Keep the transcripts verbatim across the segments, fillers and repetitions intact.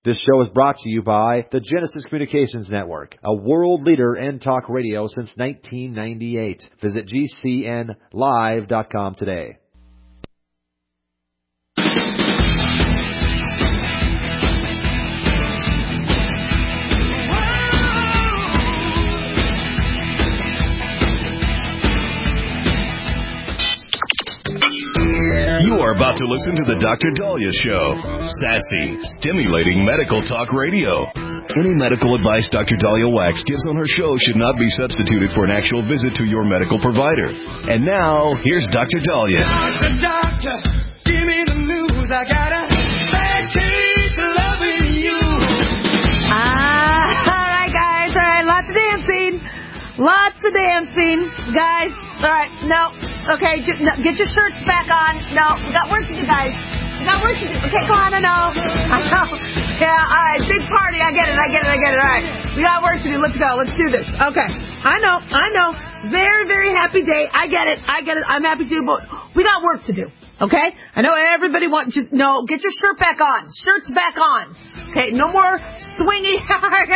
This show is brought to you by the Genesis Communications Network, a world leader in talk radio since nineteen ninety-eight. Visit G C N live dot com today. You are about to listen to the Doctor Daliah Show. Sassy, stimulating medical talk radio. Any medical advice Doctor Daliah Wax gives on her show should not be substituted for an actual visit to your medical provider. And now, here's Doctor Daliah. Doctor, doctor, give me the news. I got a bad case of loving you. Ah, all right, guys. All right, lots of dancing. Lots of dancing. Guys, all right, no. Okay, get your shirts back on. No, we got work to do, guys. We got work to do. Okay, come on, I know. I know. Yeah, all right, big party. I get it, I get it, I get it. All right, we got work to do. Let's go. Let's do this. Okay, I know, I know. Very, very happy day. I get it, I get it. I'm happy too, but we got work to do. Okay? I know everybody wants you. No, get your shirt back on. Shirts back on. Okay, no more swingy. All right,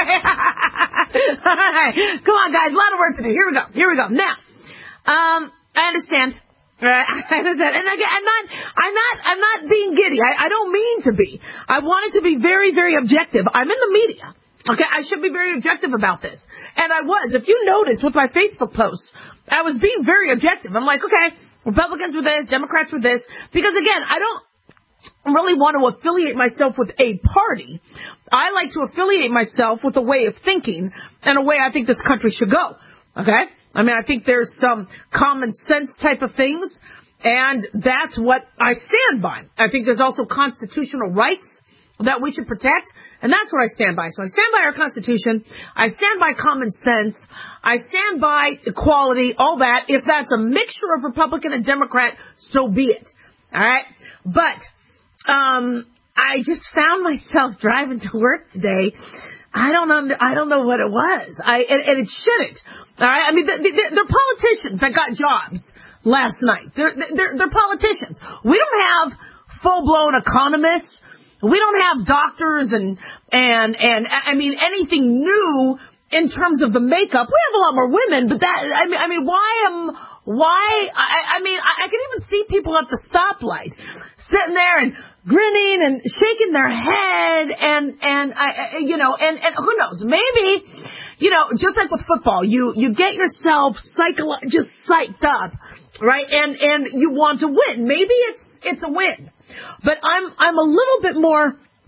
come on, guys. A lot of work to do. Here we go. Here we go. Now, um. I understand. Right? I understand. And again, I'm not, I'm not, I'm not being giddy. I, I don't mean to be. I wanted to be very, very objective. I'm in the media. Okay? I should be very objective about this. And I was. If you notice with my Facebook posts, I was being very objective. I'm like, okay, Republicans were this, Democrats were this. Because again, I don't really want to affiliate myself with a party. I like to affiliate myself with a way of thinking and a way I think this country should go. Okay? I mean, I think there's some common sense type of things, and that's what I stand by. I think there's also constitutional rights that we should protect, and that's what I stand by. So I stand by our Constitution. I stand by common sense. I stand by equality, all that. If that's a mixture of Republican and Democrat, so be it. All right? But um, I just found myself driving to work today. I don't under, I don't know what it was. I and, and it shouldn't. All right. I mean, they're, they're politicians that got jobs last night. They're they're, they're politicians. We don't have full blown economists. We don't have doctors and and and I mean anything new in terms of the makeup. We have a lot more women, but that I mean I mean why am why I, I mean I, I can even see people at the stoplight sitting there and grinning and shaking their head and and I you know and and who knows, maybe you know, just like with football, you you get yourself psycholo- just psyched up, right, and and you want to win. Maybe it's it's a win, but I'm I'm a little bit more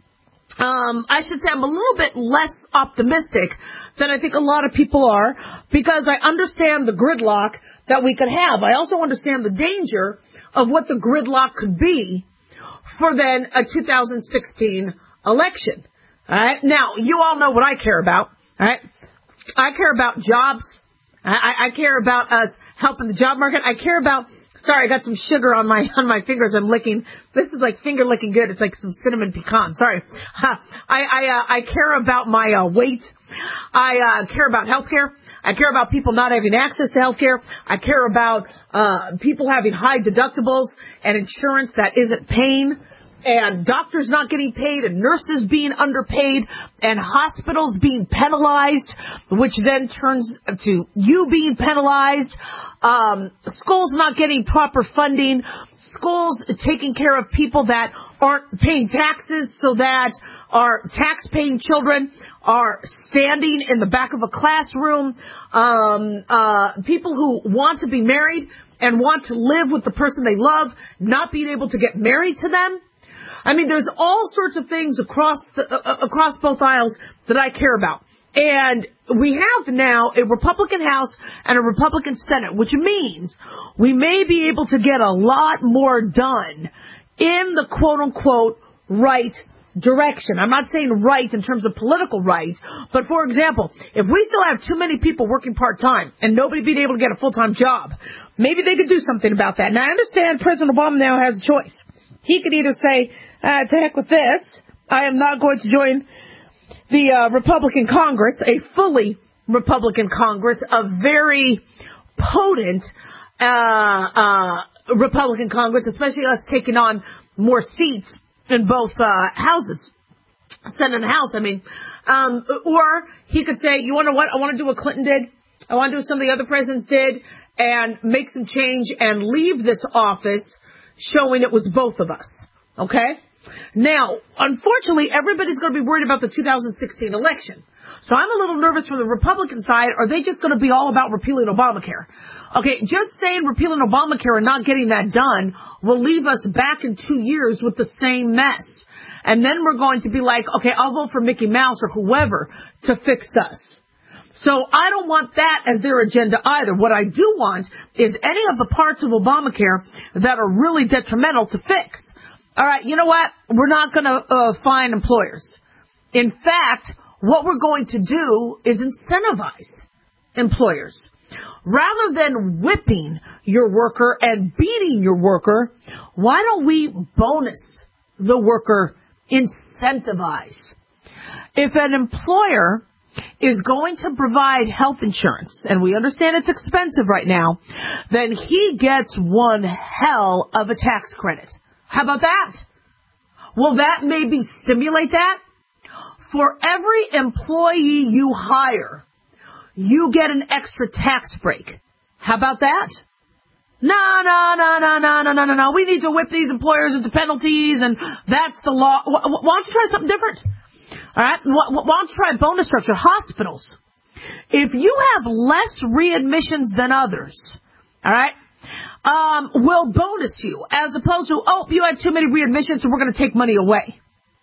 um I should say I'm a little bit less optimistic than I think a lot of people are, because I understand the gridlock that we could have. I also understand the danger of what the gridlock could be for then a two thousand sixteen election. All right. Now, you all know what I care about. All right. I care about jobs. I, I care about us helping the job market. I care about. Sorry, I got some sugar on my on my fingers. I'm licking. This is like finger licking good. It's like some cinnamon pecan. Sorry. I I uh, I care about my uh, weight. I uh, care about healthcare. I care about people not having access to healthcare. I care about uh people having high deductibles and insurance that isn't paying, and doctors not getting paid, and nurses being underpaid, and hospitals being penalized, which then turns to you being penalized. Um, schools not getting proper funding, schools taking care of people that aren't paying taxes so that our tax-paying children are standing in the back of a classroom, um, uh, people who want to be married and want to live with the person they love, not being able to get married to them. I mean, there's all sorts of things across the, uh, across both aisles that I care about. And we have now a Republican House and a Republican Senate, which means we may be able to get a lot more done in the quote-unquote right direction. I'm not saying right in terms of political right, but for example, if we still have too many people working part-time and nobody being able to get a full-time job, maybe they could do something about that. Now, I understand President Obama now has a choice. He could either say, uh, to heck with this, I am not going to join the uh, Republican Congress, a fully Republican Congress, a very potent uh, uh, Republican Congress, especially us taking on more seats in both uh, houses. Senate and the House, I mean. Um, or he could say, you want to know what? I want to do what Clinton did. I want to do something the other presidents did and make some change and leave this office showing it was both of us. Okay? Now, unfortunately, everybody's going to be worried about the two thousand sixteen election. So I'm a little nervous from the Republican side. Are they just going to be all about repealing Obamacare? Okay, just saying repealing Obamacare and not getting that done will leave us back in two years with the same mess. And then we're going to be like, okay, I'll vote for Mickey Mouse or whoever to fix us. So I don't want that as their agenda either. What I do want is any of the parts of Obamacare that are really detrimental to fix. All right, you know what? We're not going to uh, fine employers. In fact, what we're going to do is incentivize employers. Rather than whipping your worker and beating your worker, why don't we bonus the worker, incentivize? If an employer is going to provide health insurance, and we understand it's expensive right now, then he gets one hell of a tax credit. How about that? Will that maybe stimulate that? For every employee you hire, you get an extra tax break. How about that? No, no, no, no, no, no, no, no, no. We need to whip these employers into penalties, and that's the law. Why don't you try something different? All right? Why don't you try a bonus structure? Hospitals. If you have less readmissions than others, all right, um, we'll bonus you as opposed to, oh, you had too many readmissions, so we're going to take money away.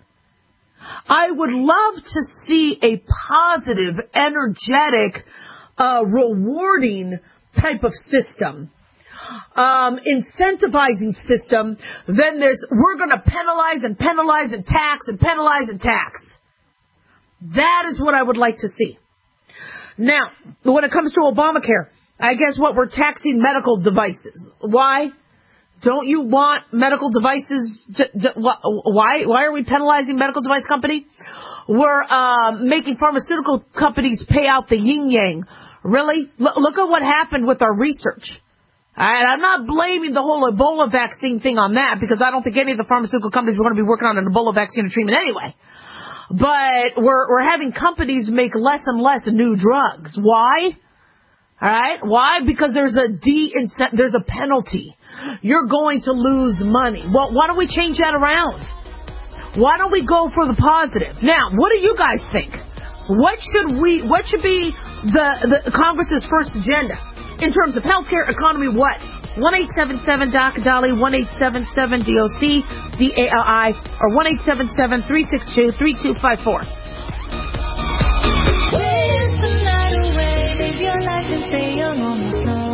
I would love to see a positive, energetic, uh, rewarding type of system, um, incentivizing system than this, we're going to penalize and penalize and tax and penalize and tax. That is what I would like to see. Now, when it comes to Obamacare, I guess what we're taxing medical devices. Why? Don't you want medical devices? To, to, why? Why are we penalizing medical device company? We're uh, making pharmaceutical companies pay out the yin yang. Really? L- look at what happened with our research. And I'm not blaming the whole Ebola vaccine thing on that because I don't think any of the pharmaceutical companies were going to be working on an Ebola vaccine or treatment anyway. But we're we're having companies make less and less new drugs. Why? All right. Why? Because there's a de there's a penalty. You're going to lose money. Well, why don't we change that around? Why don't we go for the positive? Now, what do you guys think? What should we? What should be the the Congress's first agenda in terms of healthcare, economy? What? one eight seven seven Doctor Dolly, one eight seven seven D O C D A L I, or one eight seven seven three six two three two five four. Your life and stay young on the song.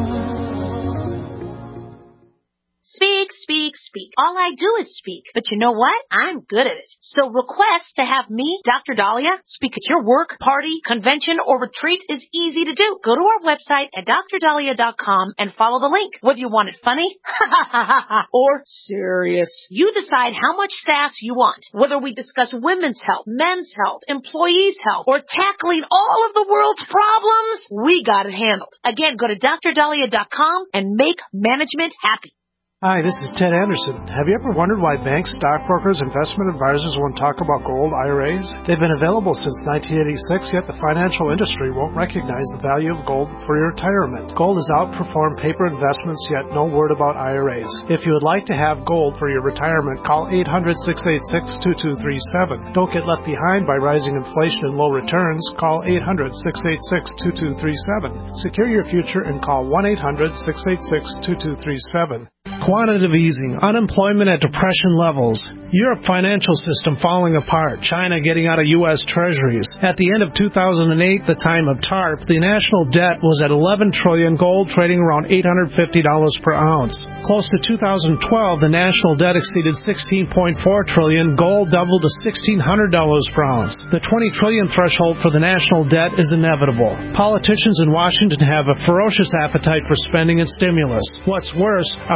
Speak, speak, speak. All I do is speak. But you know what? I'm good at it. So request to have me, Doctor Dahlia, speak at your work, party, convention, or retreat is easy to do. Go to our website at D R dahlia dot com and follow the link. Whether you want it funny or serious, you decide how much sass you want. Whether we discuss women's health, men's health, employees' health, or tackling all of the world's problems, we got it handled. Again, go to D R dahlia dot com and make management happy. Hi, this is Ted Anderson. Have you ever wondered why banks, stockbrokers, investment advisors won't talk about gold I R As? They've been available since nineteen eighty-six, yet the financial industry won't recognize the value of gold for your retirement. Gold has outperformed paper investments, yet no word about I R As. If you would like to have gold for your retirement, call eight hundred, six eight six, two two three seven. Don't get left behind by rising inflation and low returns. Call eight hundred, six eight six, two two three seven. Secure your future and call one eight hundred, six eight six, two two three seven. Quantitative easing, unemployment at depression levels, Europe financial system falling apart, China getting out of U S treasuries. At the end of two thousand eight, the time of TARP, the national debt was at eleven trillion dollars, gold trading around eight hundred fifty dollars per ounce. Close to two thousand twelve, the national debt exceeded sixteen point four trillion dollars, gold doubled to sixteen hundred dollars per ounce. The twenty trillion dollars threshold for the national debt is inevitable. Politicians in Washington have a ferocious appetite for spending and stimulus. What's worse, a printing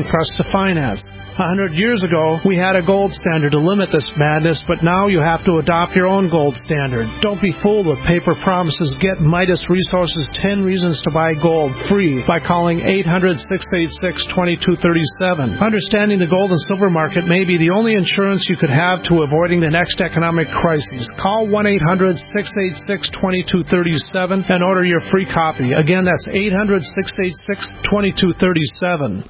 pressed to finance. A hundred years ago, we had a gold standard to limit this madness, but now you have to adopt your own gold standard. Don't be fooled with paper promises. Get Midas Resources ten Reasons to Buy Gold free by calling eight hundred, six eight six, two two three seven. Understanding the gold and silver market may be the only insurance you could have to avoiding the next economic crisis. Call one eight hundred, six eight six, two two three seven and order your free copy. Again, that's eight hundred, six eight six, two two three seven.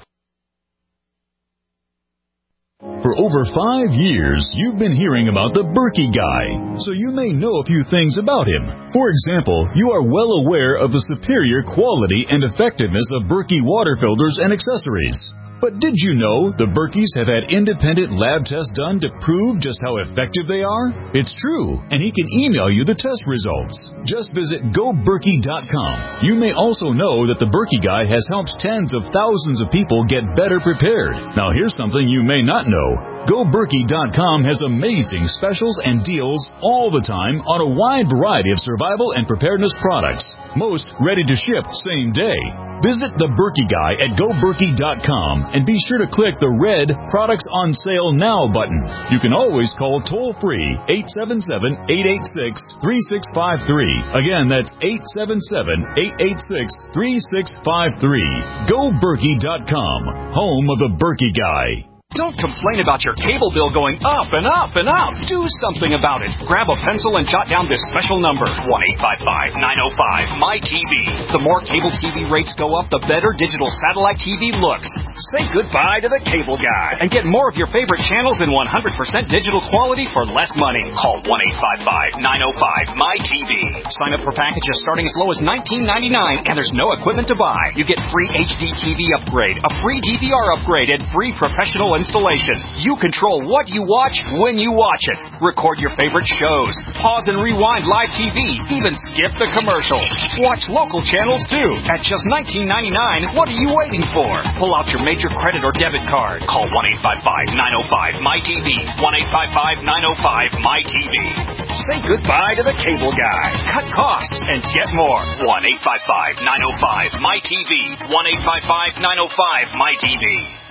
For over five years, you've been hearing about the Berkey Guy, so you may know a few things about him. For example, you are well aware of the superior quality and effectiveness of Berkey water filters and accessories. But did you know the Berkeys have had independent lab tests done to prove just how effective they are? It's true, and he can email you the test results. Just visit go berkey dot com. You may also know that the Berkey Guy has helped tens of thousands of people get better prepared. Now here's something you may not know. go berkey dot com has amazing specials and deals all the time on a wide variety of survival and preparedness products. Most ready to ship same day. Visit the Berkey Guy at go berkey dot com and be sure to click the red Products on Sale Now button. You can always call toll-free eight seven seven, eight eight six, three six five three. Again, that's eight seven seven, eight eight six, three six five three. go berkey dot com, home of the Berkey Guy. Don't complain about your cable bill going up and up and up. Do something about it. Grab a pencil and jot down this special number, one eight five five, nine oh five, M Y T V. The more cable T V rates go up, the better digital satellite T V looks. Say goodbye to the cable guy and get more of your favorite channels in one hundred percent digital quality for less money. Call one eight five five, nine oh five, M Y T V. Sign up for packages starting as low as nineteen ninety-nine, and there's no equipment to buy. You get free H D T V upgrade, a free D V R upgrade, and free professional installation. You control what you watch when you watch it. Record your favorite shows. Pause and rewind live T V. Even skip the commercials. Watch local channels too. At just nineteen ninety-nine, what are you waiting for? Pull out your major credit or debit card. Call one eight five five, nine oh five, M Y T V. one eight five five, nine oh five, M Y T V. Say goodbye to the cable guy. Cut costs and get more. one eight five five, nine oh five, M Y T V. one eight five five, nine oh five, M Y T V.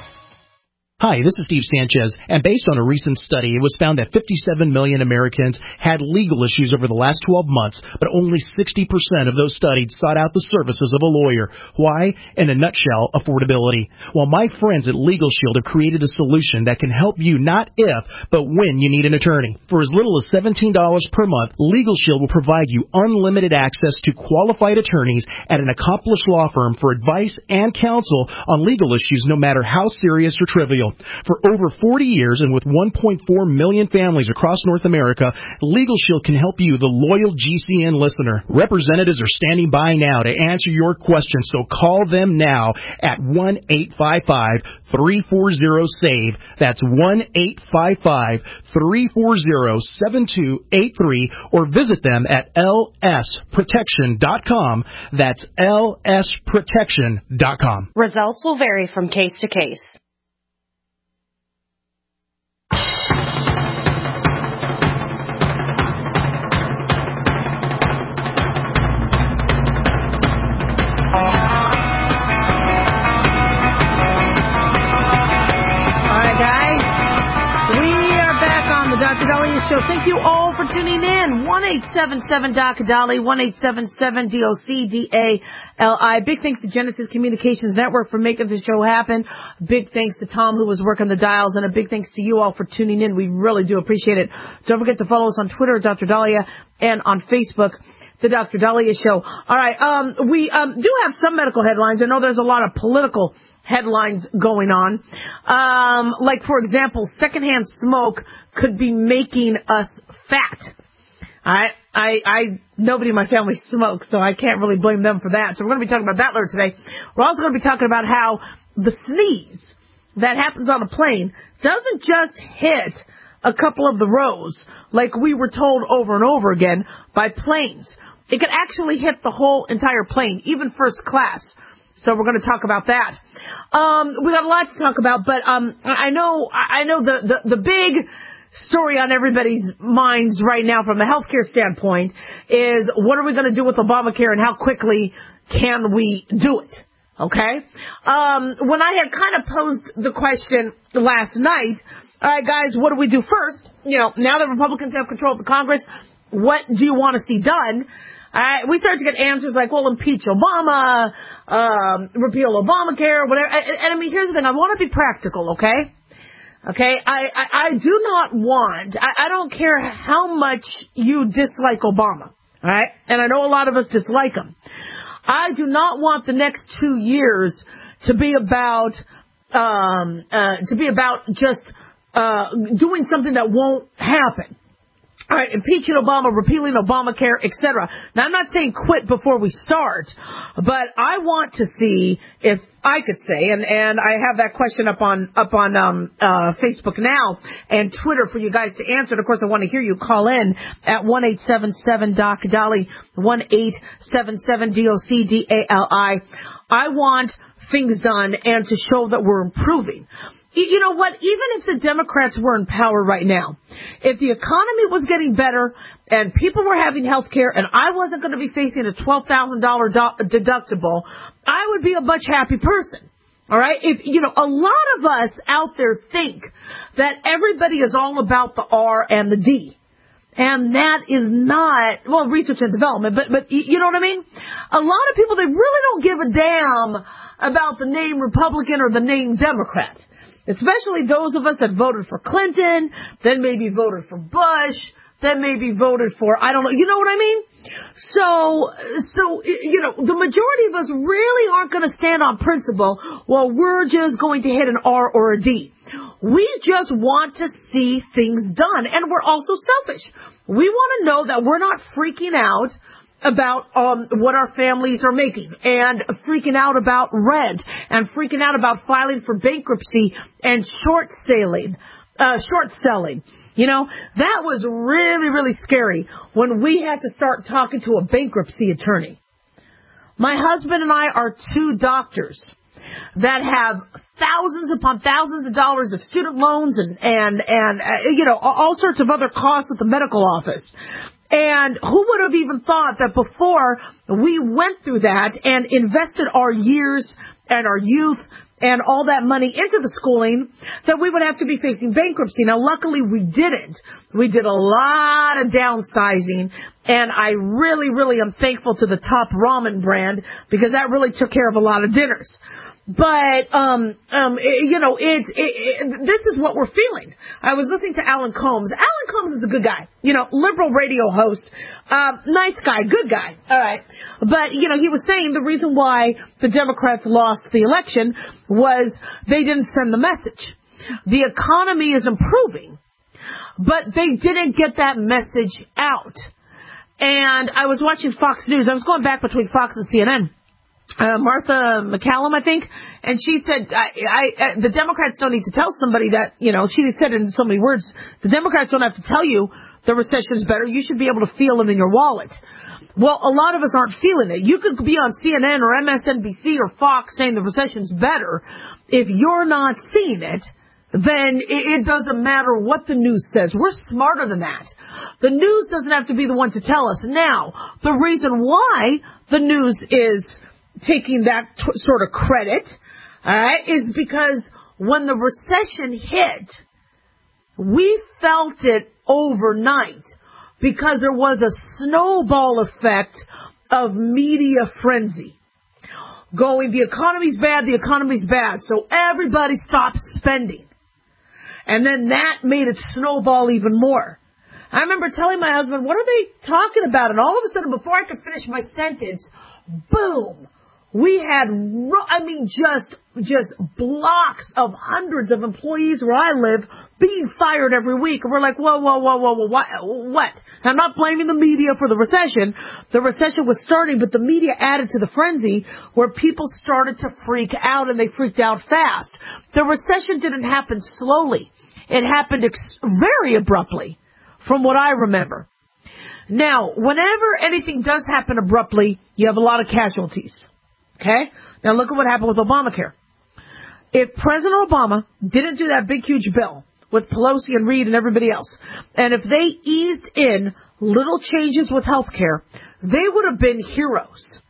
Hi, this is Steve Sanchez, and based on a recent study, it was found that fifty-seven million Americans had legal issues over the last twelve months, but only sixty percent of those studied sought out the services of a lawyer. Why? In a nutshell, affordability. Well, my friends at Legal Shield have created a solution that can help you not if, but when you need an attorney. For as little as seventeen dollars per month, Legal Shield will provide you unlimited access to qualified attorneys at an accomplished law firm for advice and counsel on legal issues, no matter how serious or trivial. For over forty years and with one point four million families across North America, Legal Shield can help you, the loyal G C N listener. Representatives are standing by now to answer your questions, so call them now at one eight five five, three four zero, SAVE. That's one eight five five, three four zero, seven two eight three, or visit them at L S protection dot com. That's L S protection dot com. Results will vary from case to case. Doctor Dahlia Show. Thank you all for tuning in. one eight seven seven, D O C, Dali, one eight seven seven, D O C, D A L I. Big thanks to Genesis Communications Network for making this show happen. Big thanks to Tom, who was working the dials, and a big thanks to you all for tuning in. We really do appreciate it. Don't forget to follow us on Twitter, Doctor Dahlia, and on Facebook, The Doctor Dahlia Show. All right, um, we um, do have some medical headlines. I know there's a lot of political headlines going on. Um, like, for example, secondhand smoke could be making us fat. I, I, I, nobody in my family smokes, so I can't really blame them for that. So we're going to be talking about that later today. We're also going to be talking about how the sneeze that happens on a plane doesn't just hit a couple of the rows like we were told over and over again by planes. It could actually hit the whole entire plane, even first class. So we're going to talk about that. Um, we got a lot to talk about, but um, I know I know the, the, the big story on everybody's minds right now from a healthcare standpoint is what are we going to do with Obamacare and how quickly can we do it? Okay? Um, when I had kind of posed the question last night, all right, guys, what do we do first? You know, now that Republicans have control of the Congress, what do you want to see done? All right, we started to get answers like, well, impeach Obama, um, repeal Obamacare, whatever. And, and I mean, here's the thing. I want to be practical, okay? Okay, I, I, I do not want, I, I don't care how much you dislike Obama, all right? And I know a lot of us dislike him. I do not want the next two years to be about, um, uh, to be about just, uh, doing something that won't happen. All right, impeaching Obama, repealing Obamacare, et cetera. Now, I'm not saying quit before we start, but I want to see if I could say, and, and I have that question up on up on um, uh, Facebook now and Twitter for you guys to answer. And of course, I want to hear you call in at one eight seven seven D O C D A L I, one eight seven seven D O C D A L I. I want things done and to show that we're improving. You know what? Even if the Democrats were in power right now, if the economy was getting better and people were having health care and I wasn't going to be facing a twelve thousand dollars do- deductible, I would be a much happy person. All right? If, you know, a lot of us out there think that everybody is all about the R and the D. And that is not, well, research and development, but, but you know what I mean? A lot of people, they really don't give a damn about the name Republican or the name Democrat. Especially those of us that voted for Clinton, then maybe voted for Bush, then maybe voted for, I don't know, you know what I mean? So, so, you know, the majority of us really aren't going to stand on principle, well, we're just going to hit an R or a D. We just want to see things done, and we're also selfish. We want to know that we're not freaking out about um what our families are making and freaking out about rent and freaking out about filing for bankruptcy and short selling, uh, short selling. You know, that was really, really scary when we had to start talking to a bankruptcy attorney. My husband and I are two doctors that have thousands upon thousands of dollars of student loans and, and, and, uh, you know, all sorts of other costs at the medical office. And who would have even thought that before we went through that and invested our years and our youth and all that money into the schooling, that we would have to be facing bankruptcy. Now, luckily, we didn't. We did a lot of downsizing, and I really, really am thankful to the Top Ramen brand because that really took care of a lot of dinners. But, um, um, it, you know, it, it, it, this is what we're feeling. I was listening to Alan Combs. Alan Combs is a good guy, you know, liberal radio host, uh, nice guy, good guy. All right. But, you know, he was saying the reason why the Democrats lost the election was they didn't send the message. The economy is improving, but they didn't get that message out. And I was watching Fox News. I was going back between Fox and C N N. Uh, Martha McCallum, I think, and she said, I, I, uh, the Democrats don't need to tell somebody that, you know, she said in so many words, the Democrats don't have to tell you the recession's better. You should be able to feel it in your wallet. Well, a lot of us aren't feeling it. You could be on C N N or M S N B C or Fox saying the recession's better. If you're not seeing it, then it, it doesn't matter what the news says. We're smarter than that. The news doesn't have to be the one to tell us. Now, the reason why the news is taking that t- sort of credit, all right, is because when the recession hit, we felt it overnight because there was a snowball effect of media frenzy. Going, the economy's bad, the economy's bad, so everybody stopped spending. And then that made it snowball even more. I remember telling my husband, what are they talking about? And all of a sudden, before I could finish my sentence, boom, we had, I mean, just, just blocks of hundreds of employees where I live being fired every week. And we're like, whoa, whoa, whoa, whoa, whoa, what? what? I'm not blaming the media for the recession. The recession was starting, but the media added to the frenzy where people started to freak out, and they freaked out fast. The recession didn't happen slowly. It happened ex- very abruptly, from what I remember. Now, whenever anything does happen abruptly, you have a lot of casualties. Okay? Now look at what happened with Obamacare. If President Obama didn't do that big, huge bill with Pelosi and Reid and everybody else, and if they eased in little changes with health care, they would have been heroes.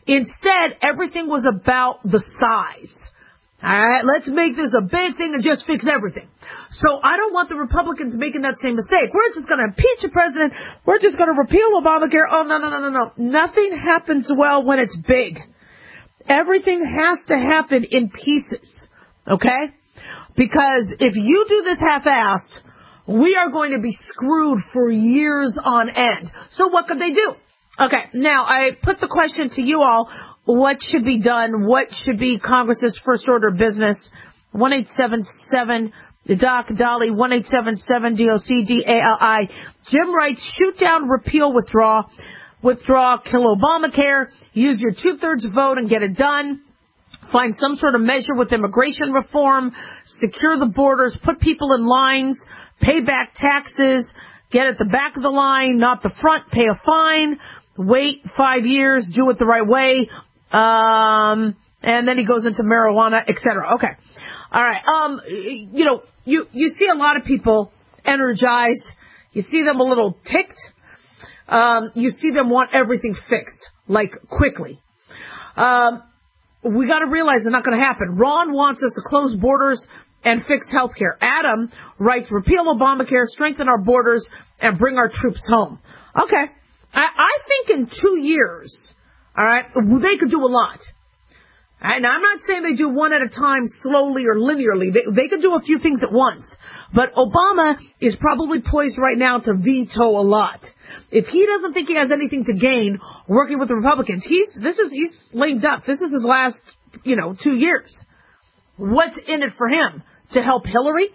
Instead, everything was about the size. All right, let's make this a big thing and just fix everything. So I don't want the Republicans making that same mistake. We're just going to impeach the president. We're just going to repeal Obamacare. Oh, no, no, no, no, no. Nothing happens well when it's big. Everything has to happen in pieces, okay? Because if you do this half-assed, we are going to be screwed for years on end. So what could they do? Okay, now I put the question to you all. What should be done? What should be Congress's first order of business? one eight seven seven Doc Dolly, one eight seven seven D O C D A L I. Jim writes, shoot down, repeal, withdraw. Withdraw, kill Obamacare. Use your two-thirds vote and get it done. Find some sort of measure with immigration reform. Secure the borders. Put people in lines. Pay back taxes. Get at the back of the line, not the front. Pay a fine. Wait five years. Do it the right way. Um, and then he goes into marijuana, et cetera. Okay. All right. Um, you know, you, you see a lot of people energized. You see them a little ticked. Um, you see them want everything fixed, like quickly. Um, we got to realize it's not going to happen. Ron wants us to close borders and fix health care. Adam writes, repeal Obamacare, strengthen our borders, and bring our troops home. Okay. I, I think in two years, all right, they could do a lot. And I'm not saying they do one at a time slowly or linearly. They, they could do a few things at once. But Obama is probably poised right now to veto a lot. If he doesn't think he has anything to gain working with the Republicans, he's, this is, he's lame duck. This is his last, you know, two years. What's in it for him? To help Hillary?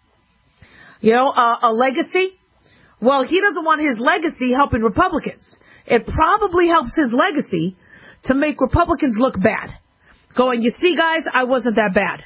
You know, uh, a legacy? Well, he doesn't want his legacy helping Republicans. It probably helps his legacy to make Republicans look bad. Going, you see, guys, I wasn't that bad.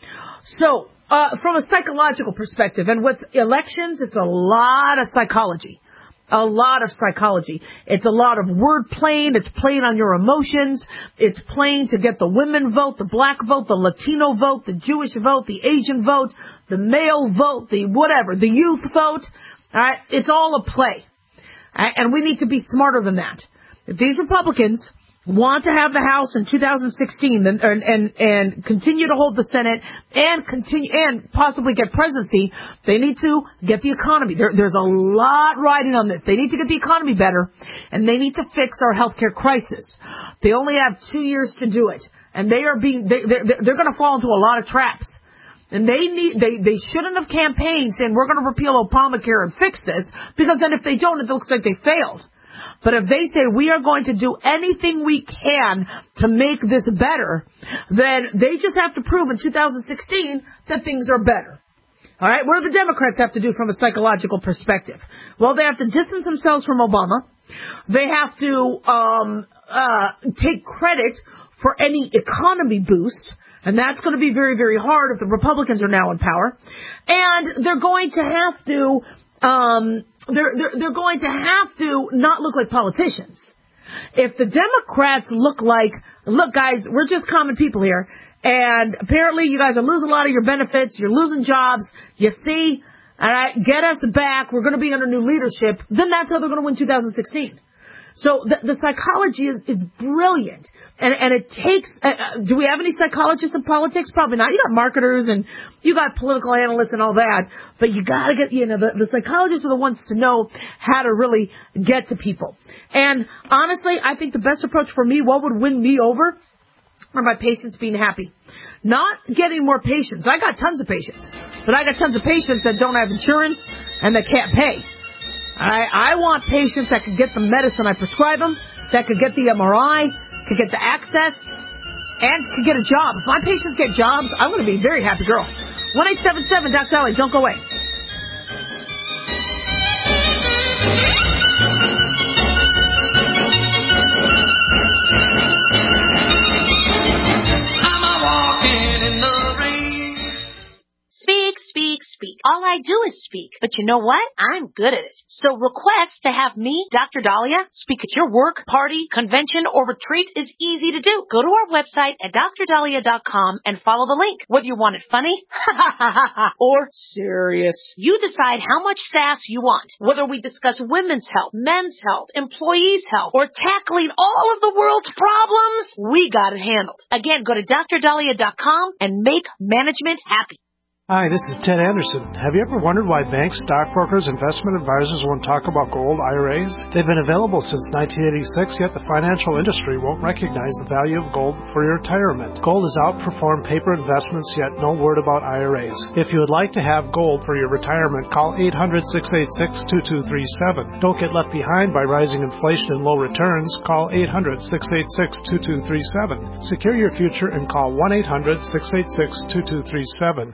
So, uh, from a psychological perspective, and with elections, it's a lot of psychology. A lot of psychology. It's a lot of word playing. It's playing on your emotions. It's playing to get the women vote, the black vote, the Latino vote, the Jewish vote, the Asian vote, the male vote, the whatever, the youth vote. All right, it's all a play. All right? And we need to be smarter than that. If these Republicans want to have the House in two thousand sixteen and, and, and continue to hold the Senate and continue and possibly get presidency, they need to get the economy. There, there's a lot riding on this. They need to get the economy better, and they need to fix our healthcare crisis. They only have two years to do it, and they are being they, they're, they're going to fall into a lot of traps. And they need they they shouldn't have campaigned saying we're going to repeal Obamacare and fix this, because then if they don't, it looks like they failed. But if they say we are going to do anything we can to make this better, then they just have to prove in two thousand sixteen that things are better. All right, what do the Democrats have to do from a psychological perspective? Well, they have to distance themselves from Obama. They have to um, uh, take credit for any economy boost. And that's going to be very, very hard if the Republicans are now in power. And they're going to have to, um, they're, they're, they're going to have to not look like politicians. If the Democrats look like, look guys, we're just common people here, and apparently you guys are losing a lot of your benefits, you're losing jobs, you see, alright, get us back, we're going to be under new leadership, then that's how they're going to win two thousand sixteen. So the, the psychology is, is brilliant. And, and it takes, uh, do we have any psychologists in politics? Probably not. You got marketers and you got political analysts and all that. But you gotta get, you know, the, the psychologists are the ones to know how to really get to people. And honestly, I think the best approach for me, what would win me over, are my patients being happy. Not getting more patients. I got tons of patients. But I got tons of patients that don't have insurance and that can't pay. I, I want patients that can get the medicine I prescribe them, that could get the M R I, could get the access, and could get a job. If my patients get jobs, I'm going to be a very happy girl. one eight seven seven Doc Dolly, don't go away. Speak, speak, speak. All I do is speak. But you know what? I'm good at it. So request to have me, Doctor Dahlia, speak at your work, party, convention, or retreat is easy to do. Go to our website at dr dahlia dot com and follow the link. Whether you want it funny or serious, you decide how much sass you want. Whether we discuss women's health, men's health, employees' health, or tackling all of the world's problems, we got it handled. Again, go to dr dahlia dot com and make management happy. Hi, this is Ted Anderson. Have you ever wondered why banks, stockbrokers, investment advisors won't talk about gold I R As? They've been available since nineteen eighty-six, yet the financial industry won't recognize the value of gold for your retirement. Gold has outperformed paper investments, yet no word about I R As. If you would like to have gold for your retirement, call eight hundred, six eight six, two two three seven. Don't get left behind by rising inflation and low returns. Call eight hundred, six eight six, two two three seven. Secure your future and call one eight hundred, six eight six, two two three seven.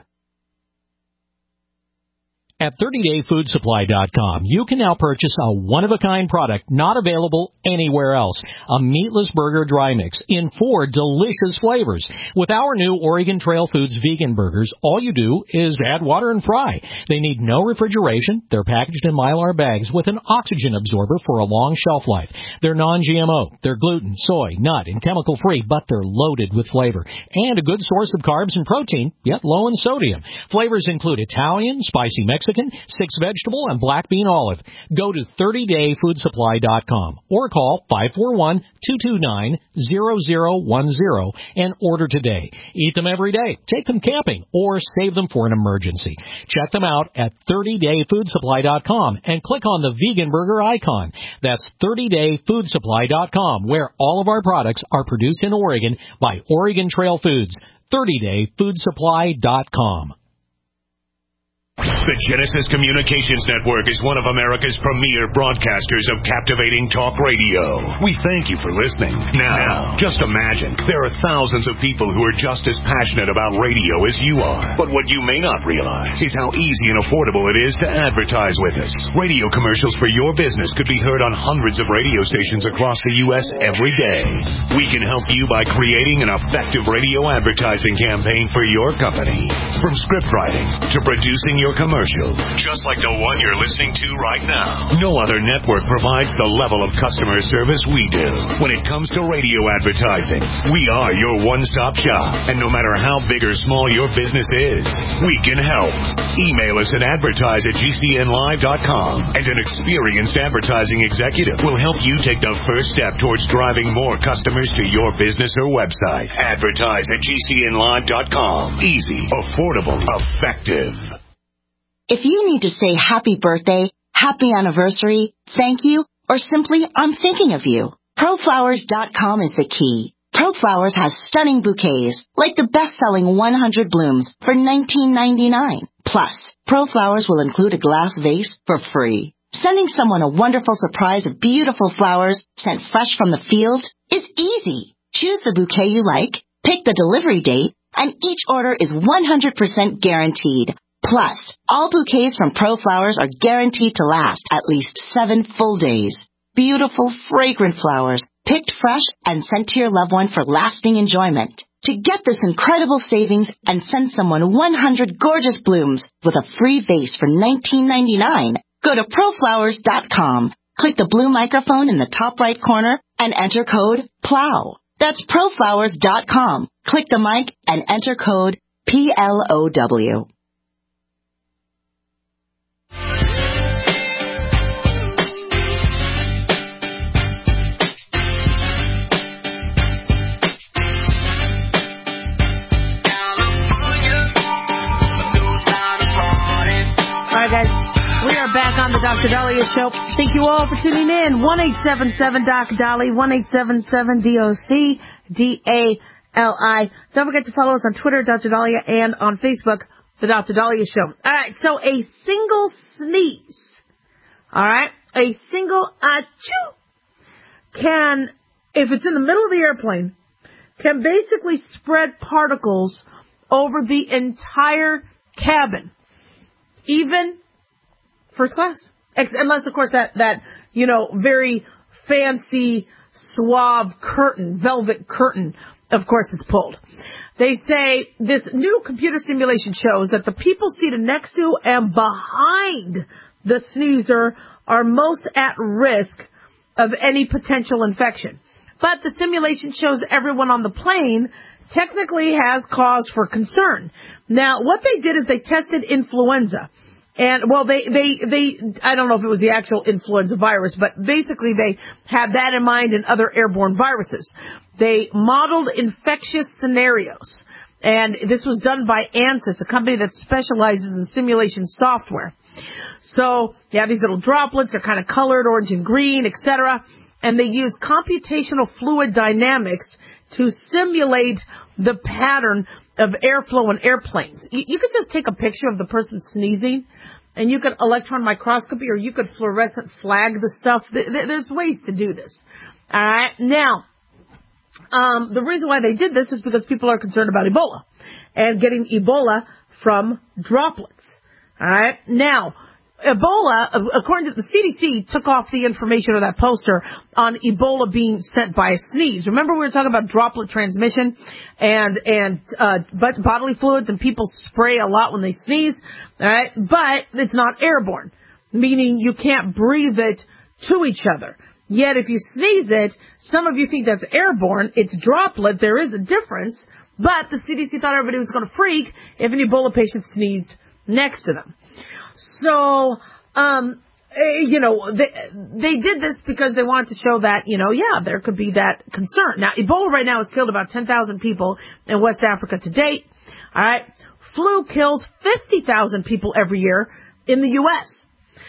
At thirty day food supply dot com, you can now purchase a one-of-a-kind product not available anywhere else. A meatless burger dry mix in four delicious flavors. With our new Oregon Trail Foods vegan burgers, all you do is add water and fry. They need no refrigeration. They're packaged in Mylar bags with an oxygen absorber for a long shelf life. They're non G M O. They're gluten, soy, nut, and chemical-free, but they're loaded with flavor. And a good source of carbs and protein, yet low in sodium. Flavors include Italian, spicy Mexican, six vegetable, and black bean olive. Go to thirty day food supply dot com or call five four one, two two nine, zero zero one zero and order today. Eat them every day, take them camping, or save them for an emergency. Check them out at thirty day food supply dot com and click on the vegan burger icon. That's thirty day food supply dot com, where all of our products are produced in Oregon by Oregon Trail Foods. thirty day food supply dot com. The Genesis Communications Network is one of America's premier broadcasters of captivating talk radio. We thank you for listening. Now, just imagine, there are thousands of people who are just as passionate about radio as you are. But what you may not realize is how easy and affordable it is to advertise with us. Radio commercials for your business could be heard on hundreds of radio stations across the U S every day. We can help you by creating an effective radio advertising campaign for your company. From script writing to producing your commercial, just like the one you're listening to right now. No other network provides the level of customer service we do. When it comes to radio advertising, we are your one-stop shop. And no matter how big or small your business is, we can help. Email us at advertise at g c n live dot com, and an experienced advertising executive will help you take the first step towards driving more customers to your business or website. Advertise at g c n live dot com. Easy, affordable, effective. If you need to say happy birthday, happy anniversary, thank you, or simply I'm thinking of you, pro flowers dot com is the key. ProFlowers has stunning bouquets, like the best-selling one hundred blooms for nineteen ninety-nine. Plus, ProFlowers will include a glass vase for free. Sending someone a wonderful surprise of beautiful flowers sent fresh from the field is easy. Choose the bouquet you like, pick the delivery date, and each order is one hundred percent guaranteed. Plus, all bouquets from ProFlowers are guaranteed to last at least seven full days. Beautiful, fragrant flowers, picked fresh and sent to your loved one for lasting enjoyment. To get this incredible savings and send someone one hundred gorgeous blooms with a free vase for nineteen ninety-nine, go to pro flowers dot com. Click the blue microphone in the top right corner and enter code PLOW. That's pro flowers dot com. Click the mic and enter code P L O W. Guys, we are back on the Doctor Dahlia Show. Thank you all for tuning in. one eight seven seven D O C D A L I, one eight seven seven D O C D A L I. Don't forget to follow us on Twitter, Doctor Dahlia, and on Facebook, the Doctor Dahlia Show. All right, so a single sneeze, all right, a single achoo can, if it's in the middle of the airplane, can basically spread particles over the entire cabin. Even first class. Unless, of course, that, that, you know, very fancy, suave curtain, velvet curtain of course, it's pulled. They say this new computer simulation shows that the people seated next to and behind the sneezer are most at risk of any potential infection. But the simulation shows everyone on the plane technically has cause for concern. Now, what they did is they tested influenza. And, well, they, they, they, I don't know if it was the actual influenza virus, but basically they had that in mind and other airborne viruses. They modeled infectious scenarios. And this was done by ANSYS, a company that specializes in simulation software. So you have these little droplets, they're kind of colored, orange and green, et cetera. And they use computational fluid dynamics to simulate the pattern of airflow in airplanes. You, you could just take a picture of the person sneezing, and you could electron microscopy, or you could fluorescent flag the stuff. There's ways to do this. All right. Now, um, the reason why they did this is because people are concerned about Ebola and getting Ebola from droplets. All right. Now, Ebola, according to the C D C, took off the information of that poster on Ebola being sent by a sneeze. Remember we were talking about droplet transmission and and uh bodily fluids, and people spray a lot when they sneeze, all right? But it's not airborne, meaning you can't breathe it to each other. Yet if you sneeze it, some of you think that's airborne. It's droplet. There is a difference, but the C D C thought everybody was going to freak if an Ebola patient sneezed next to them. So, um, you know, they, they did this because they wanted to show that, you know, yeah, there could be that concern. Now, Ebola right now has killed about ten thousand people in West Africa to date. All right. Flu kills fifty thousand people every year in the U S.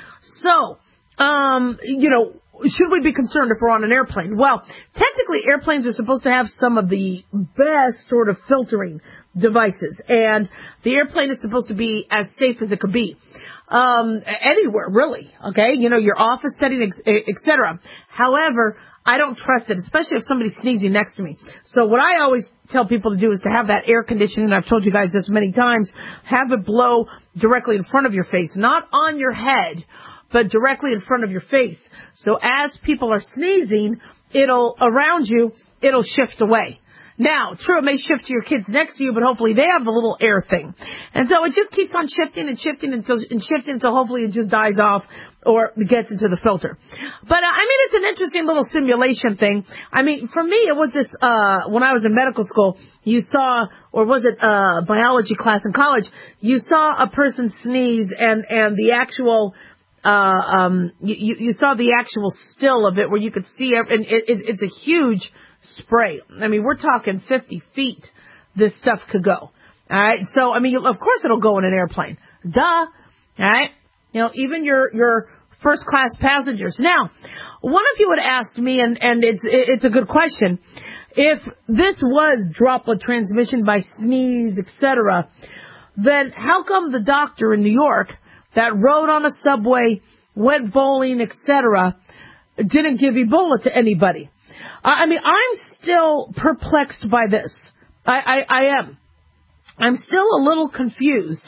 So, um, you know, should we be concerned if we're on an airplane? Well, technically, airplanes are supposed to have some of the best sort of filtering devices, and the airplane is supposed to be as safe as it could be. Um, anywhere, really, okay? You know, your office setting, et cetera. However, I don't trust it, especially if somebody's sneezing next to me. So what I always tell people to do is to have that air conditioning, and I've told you guys this many times, have it blow directly in front of your face, not on your head, but directly in front of your face. So as people are sneezing, it'll, around you, it'll shift away. Now, true, it may shift to your kids next to you, but hopefully they have the little air thing. And so it just keeps on shifting and shifting until, and shifting until hopefully it just dies off or gets into the filter. But, uh, I mean, it's an interesting little simulation thing. I mean, for me, it was this, uh, when I was in medical school, you saw, or was it, uh, biology class in college, you saw a person sneeze and, and the actual, uh, um, you, you saw the actual still of it where you could see, every, and it, it, it's a huge spray. I mean, we're talking fifty feet this stuff could go. All right. So, I mean, of course it'll go in an airplane. Duh. All right. You know, even your, your first class passengers. Now, one of you had asked me, and, and it's, it's a good question. If this was droplet transmission by sneeze, et cetera, then how come the doctor in New York that rode on a subway, went bowling, et cetera, didn't give Ebola to anybody? I mean, I'm still perplexed by this. I, I, I am. I'm still a little confused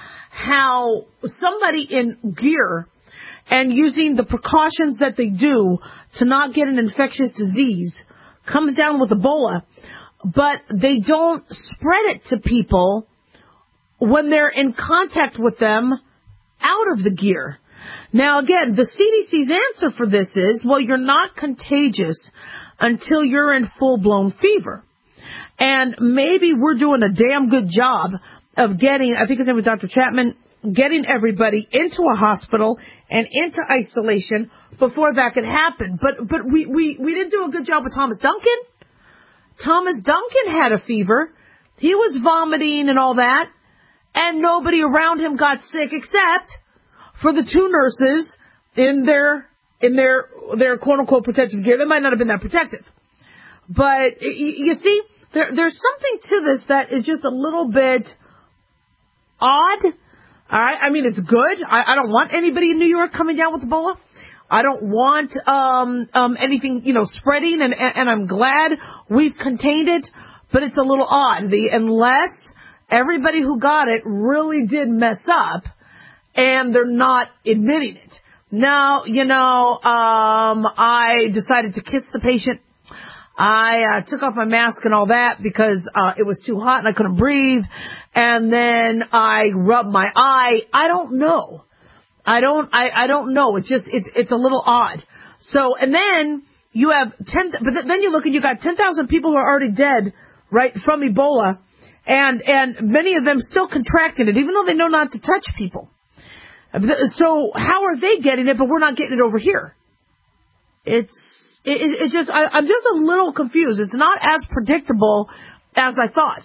how somebody in gear and using the precautions that they do to not get an infectious disease comes down with Ebola, but they don't spread it to people when they're in contact with them out of the gear. Now, again, the C D C's answer for this is, well, you're not contagious until you're in full-blown fever. And maybe we're doing a damn good job of getting, I think his name was Doctor Chapman, getting everybody into a hospital and into isolation before that could happen. But but we, we, we didn't do a good job with Thomas Duncan. Thomas Duncan had a fever. He was vomiting and all that. And nobody around him got sick except for the two nurses in their in their their quote-unquote protective gear. They might not have been that protective. But, you see, there, there's something to this that is just a little bit odd. All right? I mean, it's good. I, I don't want anybody in New York coming down with Ebola. I don't want um, um, anything, you know, spreading, and, and I'm glad we've contained it. But it's a little odd. The, unless everybody who got it really did mess up, and they're not admitting it. Now, you know, um, I decided to kiss the patient. I uh, took off my mask and all that because uh, it was too hot and I couldn't breathe. And then I rubbed my eye. I don't know. I don't. I, I don't know. It's just. It's. It's a little odd. So and then you have ten. But then you look and you got ten thousand people who are already dead, right, from Ebola, and and many of them still contracting it, even though they know not to touch people. So how are they getting it, but we're not getting it over here? It's. It, it, it just, I, I'm just a little confused. It's not as predictable as I thought.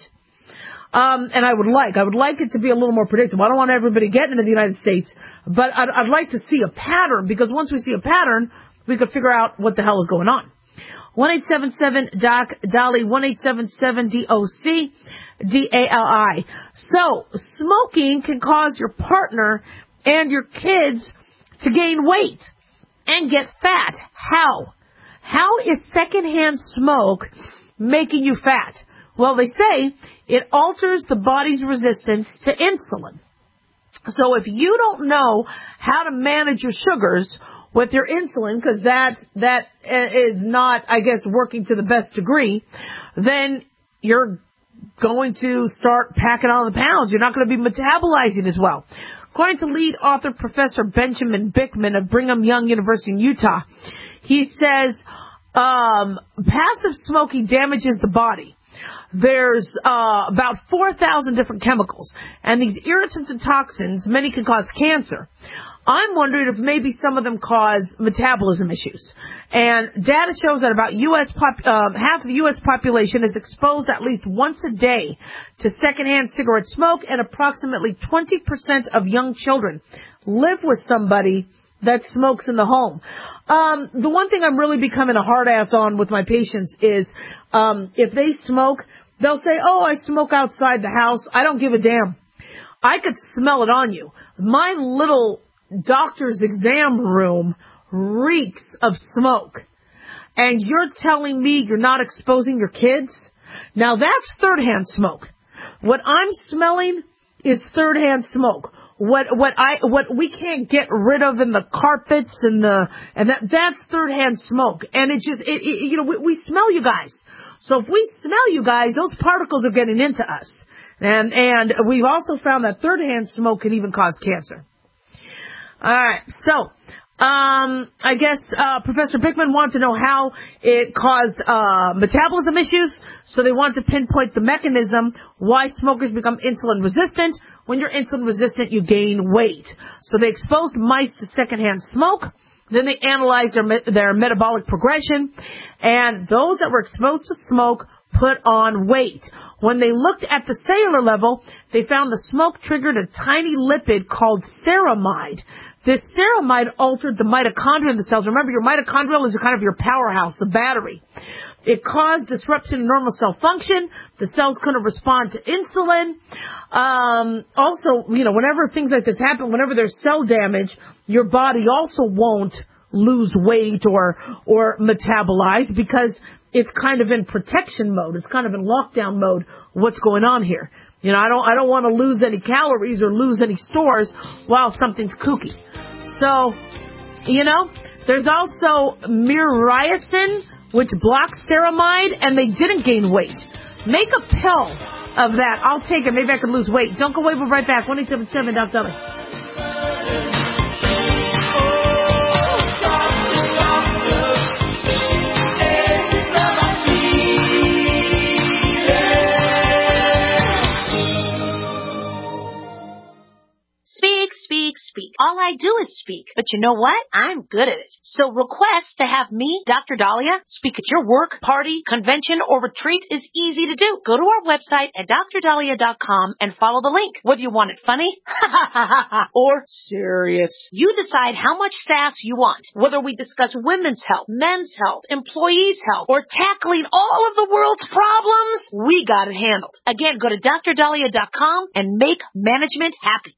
Um, and I would like, I would like it to be a little more predictable. I don't want everybody getting into the United States, but I'd, I'd like to see a pattern, because once we see a pattern, we could figure out what the hell is going on. one eight seven seven D O C D A L I, one eight seven seven D O C D A L I. So, smoking can cause your partner and your kids to gain weight and get fat. How? How is secondhand smoke making you fat? Well, they say it alters the body's resistance to insulin. So if you don't know how to manage your sugars with your insulin, because that, that is not, I guess, working to the best degree, then you're going to start packing on the pounds. You're not going to be metabolizing as well. According to lead author Professor Benjamin Bickman of Brigham Young University in Utah, he says um, passive smoking damages the body. There's uh, about four thousand different chemicals, and these irritants and toxins, many can cause cancer. I'm wondering if maybe some of them cause metabolism issues. And data shows that about U S pop, um, half of the U S population is exposed at least once a day to secondhand cigarette smoke, and approximately twenty percent of young children live with somebody that smokes in the home. Um, the one thing I'm really becoming a hard ass on with my patients is um, if they smoke, they'll say, oh, I smoke outside the house. I don't give a damn. I could smell it on you. My little doctor's exam room reeks of smoke. And you're telling me you're not exposing your kids? Now that's third-hand smoke. What I'm smelling is third-hand smoke. What what I what we can't get rid of in the carpets and the and that that's third-hand smoke. And it just it, it you know we, we smell you guys. So if we smell you guys, those particles are getting into us. And and we've also found that third-hand smoke can even cause cancer. All right, so um, I guess uh, Professor Bickman wanted to know how it caused uh, metabolism issues, so they want to pinpoint the mechanism why smokers become insulin resistant. When you're insulin resistant, you gain weight. So they exposed mice to secondhand smoke. Then they analyzed their their metabolic progression, and those that were exposed to smoke put on weight. When they looked at the cellular level, they found the smoke triggered a tiny lipid called ceramide. This ceramide altered the mitochondria in the cells. Remember, your mitochondria is kind of your powerhouse, the battery. It caused disruption in normal cell function. The cells couldn't respond to insulin. Um, also, you know, whenever things like this happen, whenever there's cell damage, your body also won't lose weight or or metabolize, because it's kind of in protection mode. It's kind of in lockdown mode. What's going on here? You know, I don't I don't want to lose any calories or lose any stores while something's kooky. So, you know, there's also miriasin, which blocks ceramide, and they didn't gain weight. Make a pill of that. I'll take it. Maybe I could lose weight. Don't go away. We'll be right back. one eight seven seven Doc W. Speak, speak. All I do is speak. But you know what? I'm good at it. So request to have me, Doctor Dahlia, speak at your work, party, convention, or retreat is easy to do. Go to our website at D R dahlia dot com and follow the link. Whether you want it funny or serious, you decide how much sass you want. Whether we discuss women's health, men's health, employees' health, or tackling all of the world's problems, we got it handled. Again, go to D R dahlia dot com and make management happy.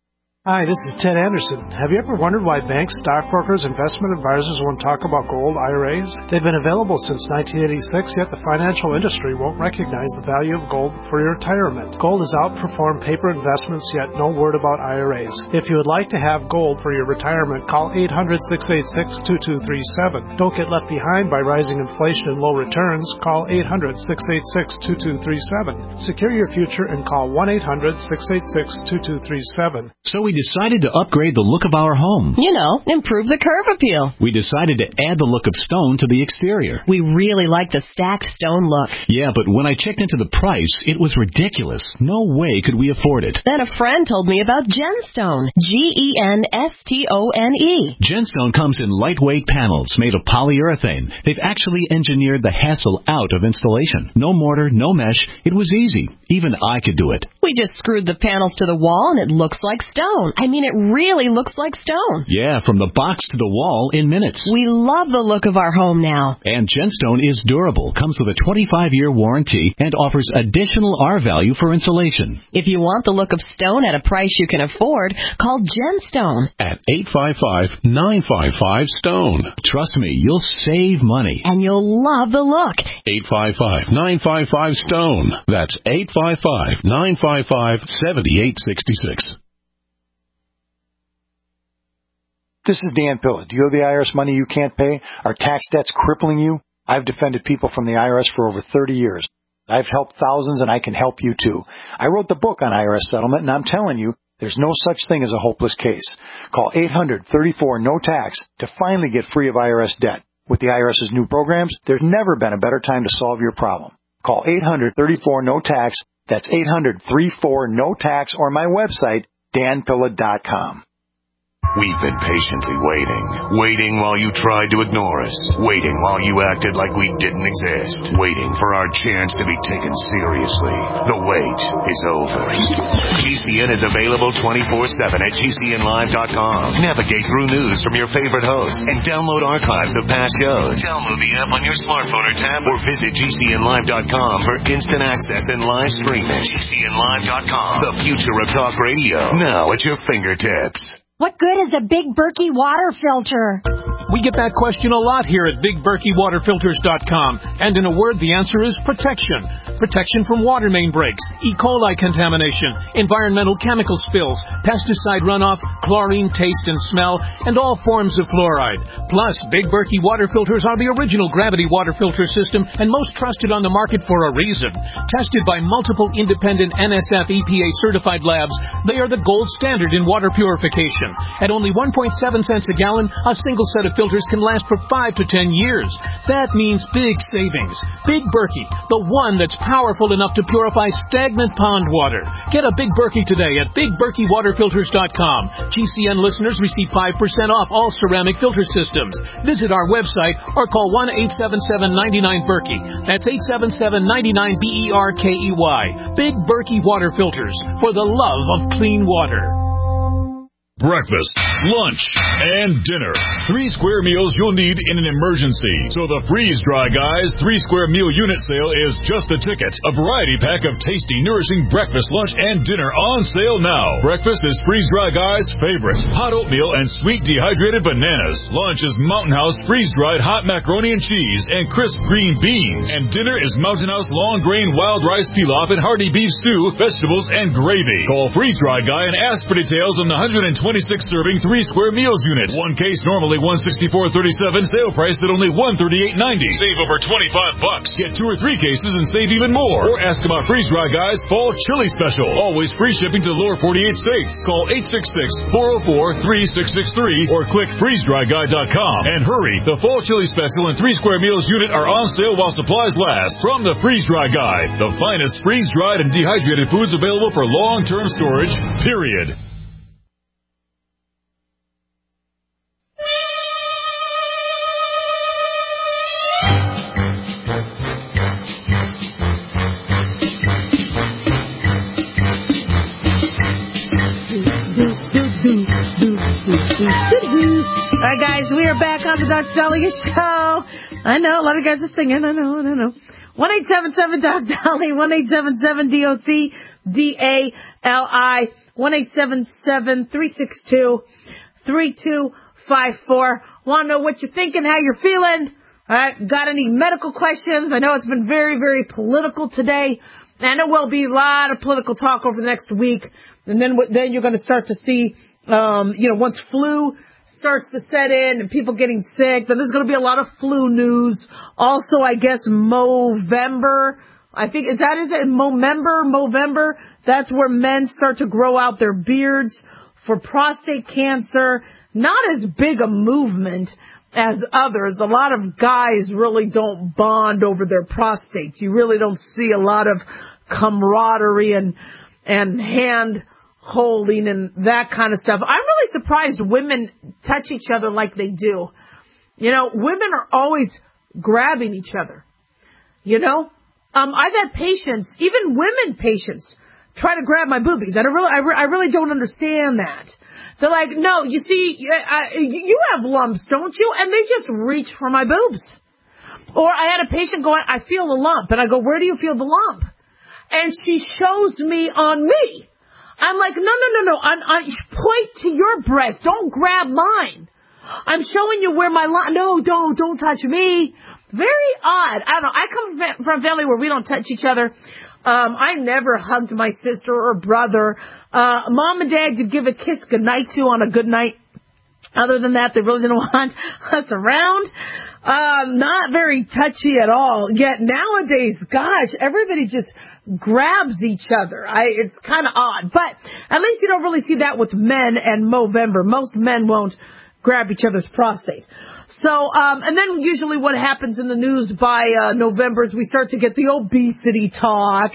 Hi, this is Ted Anderson. Have you ever wondered why banks, stockbrokers, investment advisors won't talk about gold I R As? They've been available since nineteen eighty-six, yet the financial industry won't recognize the value of gold for your retirement. Gold has outperformed paper investments, yet no word about I R As. If you would like to have gold for your retirement, call eight hundred, six eight six, two two three seven. Don't get left behind by rising inflation and low returns. Call eight hundred, six eight six, two two three seven. Secure your future and call one eight hundred, six eight six, two two three seven. So we decided to upgrade the look of our home. You know, improve the curb appeal. We decided to add the look of stone to the exterior. We really like the stacked stone look. Yeah, but when I checked into the price, it was ridiculous. No way could we afford it. Then a friend told me about Genstone. G E N S T O N E. Genstone comes in lightweight panels made of polyurethane. They've actually engineered the hassle out of installation. No mortar, no mesh. It was easy. Even I could do it. We just screwed the panels to the wall and it looks like stone. I mean, it really looks like stone. Yeah, from the box to the wall in minutes. We love the look of our home now. And Genstone is durable, comes with a twenty-five year warranty, and offers additional R value for insulation. If you want the look of stone at a price you can afford, call Genstone at eight five five, nine five five, STONE. Trust me, you'll save money. And you'll love the look. eight five five, nine five five, STONE. That's eight five five, nine five five, seven eight six six. This is Dan Pilla. Do you have the I R S money you can't pay? Are tax debts crippling you? I've defended people from the I R S for over thirty years. I've helped thousands, and I can help you too. I wrote the book on I R S settlement, and I'm telling you, there's no such thing as a hopeless case. Call eight hundred, thirty-four, no tax to finally get free of I R S debt. With the IRS's new programs, there's never been a better time to solve your problem. Call eight hundred, thirty-four, no tax. That's eight hundred, thirty-four, no tax, or my website, dan pilla dot com. We've been patiently waiting. Waiting while you tried to ignore us. Waiting while you acted like we didn't exist. Waiting for our chance to be taken seriously. The wait is over. G C N is available twenty-four seven at G C N live dot com. Navigate through news from your favorite hosts and download archives of past shows. Download the app on your smartphone or tab or visit G C N live dot com for instant access and live streaming. G C N live dot com. The future of talk radio. Now at your fingertips. What good is a Big Berkey water filter? We get that question a lot here at Big Berkey Water Filters dot com. And in a word, the answer is protection. Protection from water main breaks, E. coli contamination, environmental chemical spills, pesticide runoff, chlorine taste and smell, and all forms of fluoride. Plus, Big Berkey water filters are the original gravity water filter system and most trusted on the market for a reason. Tested by multiple independent N S F E P A certified labs, they are the gold standard in water purification. At only one point seven cents a gallon, a single set of filters can last for five to ten years. That means big savings. Big Berkey, the one that's powerful enough to purify stagnant pond water. Get a Big Berkey today at Big Berkey Water Filters dot com. G C N listeners receive five percent off all ceramic filter systems. Visit our website or call one eight seven seven, nine nine, Berkey. That's eight seven seven, nine nine, B E R K E Y. Big Berkey Water Filters, for the love of clean water. Breakfast, lunch, and dinner. Three square meals you'll need in an emergency. So the Freeze Dry Guys three square meal unit sale is just a ticket. A variety pack of tasty, nourishing breakfast, lunch, and dinner on sale now. Breakfast is Freeze Dry Guys' favorite. Hot oatmeal and sweet dehydrated bananas. Lunch is Mountain House freeze-dried hot macaroni and cheese and crisp green beans. And dinner is Mountain House long grain wild rice pilaf and hearty beef stew, vegetables, and gravy. Call Freeze Dry Guy and ask for details on the one hundred twenty-six serving three square meals unit. One case normally one sixty-four thirty-seven, sale price at only one thirty-eight ninety. Save over twenty-five bucks. Get two or three cases and save even more. Or ask about Freeze Dry Guys Fall Chili Special. Always free shipping to the lower forty-eight states. Call eight six six, four oh four, three six six three or click freeze dry guy dot com. And hurry, the Fall Chili Special and three square meals unit are on sale while supplies last. From the Freeze Dry Guy, the finest freeze-dried and dehydrated foods available for long-term storage, period. All right, guys, we are back on the Doctor Dahlia Show. I know, a lot of guys are singing. I know, I know. one eight seven seven, D O C, one eight seven seven, D O C, D A L I. one eight seven seven, three six two, three two five four. Want to know what you're thinking, how you're feeling? All right, got any medical questions? I know it's been very, very political today, and it will be a lot of political talk over the next week. And then, then you're going to start to see, um, you know, once flu starts to set in and people getting sick, then there's going to be a lot of flu news. Also, I guess Movember. I think, is that, is it Movember? Movember? That's where men start to grow out their beards for prostate cancer. Not as big a movement as others. A lot of guys really don't bond over their prostates. You really don't see a lot of camaraderie and, and hand holding and that kind of stuff. I'm really surprised women touch each other like they do. You know, women are always grabbing each other. You know, um, I've had patients, even women patients, try to grab my boobies. I don't really, I, re- I really don't understand that. They're like, no, you see, I, you have lumps, don't you? And they just reach for my boobs. Or I had a patient going, I feel a lump. And I go, where do you feel the lump? And she shows me on me. I'm like, no, no, no, no. I'm, I point to your breast. Don't grab mine. I'm showing you where my lump. No, don't, don't touch me. Very odd. I don't know. I come from a family where we don't touch each other. Um, I never hugged my sister or brother. Uh, mom and dad could give a kiss goodnight to on a good night. Other than that, they really didn't want us around. Um, not very touchy at all. Yet nowadays, gosh, everybody just grabs each other. I, it's kind of odd. But at least you don't really see that with men and Movember. Most men won't grab each other's prostate. So, um, and then usually what happens in the news by uh, November is we start to get the obesity talk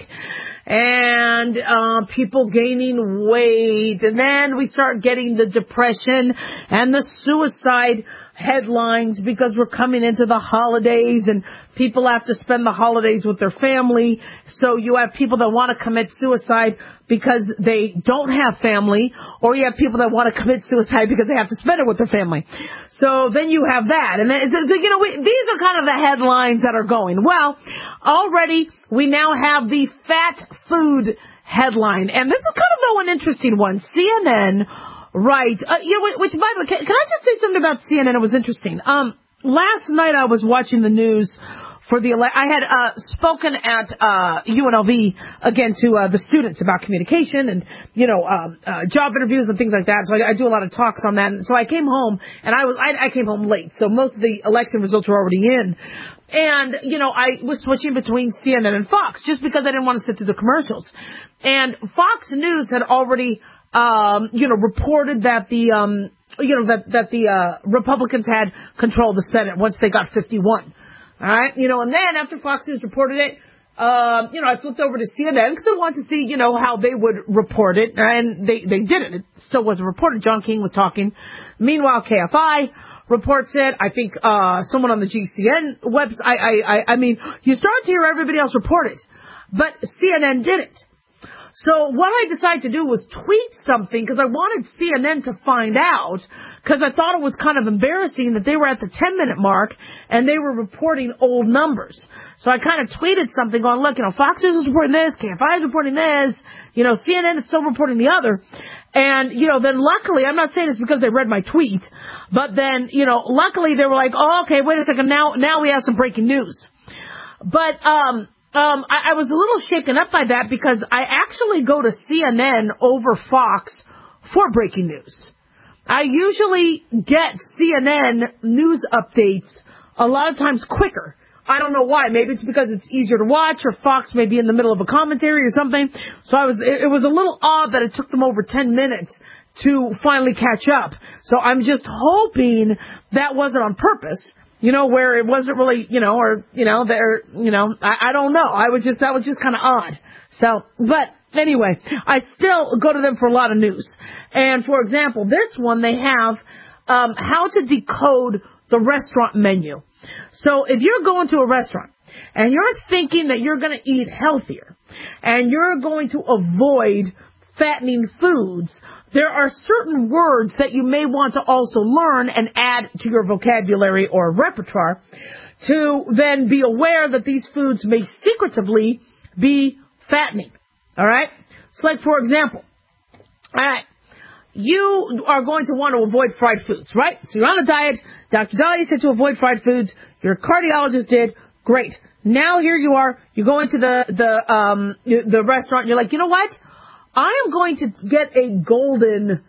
and uh, people gaining weight. And then we start getting the depression and the suicide headlines because we're coming into the holidays and people have to spend the holidays with their family. So you have people that want to commit suicide because they don't have family, or you have people that want to commit suicide because they have to spend it with their family. So then you have that. And then, so, you know, we, these are kind of the headlines that are going. Well, already we now have the fat food headline. And this is kind of, though, an interesting one. C N N Right. Uh, yeah, which, by the way, can, can I just say something about C N N? It was interesting. Um, last night I was watching the news for the, ele- I had, uh, spoken at, uh, U N L V again to, uh, the students about communication and, you know, um, uh, job interviews and things like that. So I, I do a lot of talks on that. And so I came home and I was, I, I came home late. So most of the election results were already in. And, you know, I was switching between C N N and Fox just because I didn't want to sit through the commercials. And Fox News had already, um, you know, reported that the, um, you know, that, that the, uh, Republicans had control of the Senate once they got fifty-one. All right. You know, and then after Fox News reported it, um, you know, I flipped over to C N N because I wanted to see, you know, how they would report it. And they, they didn't. It still wasn't reported. John King was talking. Meanwhile, K F I reports it. I think, uh, someone on the G C N website, I, I, I, I mean, you start to hear everybody else report it, but C N N didn't. So what I decided to do was tweet something because I wanted C N N to find out because I thought it was kind of embarrassing that they were at the ten minute mark and they were reporting old numbers. So I kind of tweeted something going, look, you know, Fox News is reporting this, K F I is reporting this, you know, C N N is still reporting the other. And, you know, then luckily, I'm not saying it's because they read my tweet, but then, you know, luckily they were like, oh, okay, wait a second, now, now we have some breaking news. But, um, Um, I, I was a little shaken up by that because I actually go to C N N over Fox for breaking news. I usually get C N N news updates a lot of times quicker. I don't know why. Maybe it's because it's easier to watch or Fox may be in the middle of a commentary or something. So I was, it, it was a little odd that it took them over ten minutes to finally catch up. So I'm just hoping that wasn't on purpose. You know, where it wasn't really, you know, or, you know, there, you know, I, I don't know. I was just, that was just kind of odd. So, but anyway, I still go to them for a lot of news. And for example, this one, they have, um, how to decode the restaurant menu. So if you're going to a restaurant and you're thinking that you're going to eat healthier and you're going to avoid fattening foods, there are certain words that you may want to also learn and add to your vocabulary or repertoire to then be aware that these foods may secretively be fattening. All right? So like, for example, All right. You are going to want to avoid fried foods, right? So you're on a diet. Doctor Dahlia said to avoid fried foods. Your cardiologist did. Great. Now here you are. You go into the the um the restaurant. And you're like, you know what? I am going to get a golden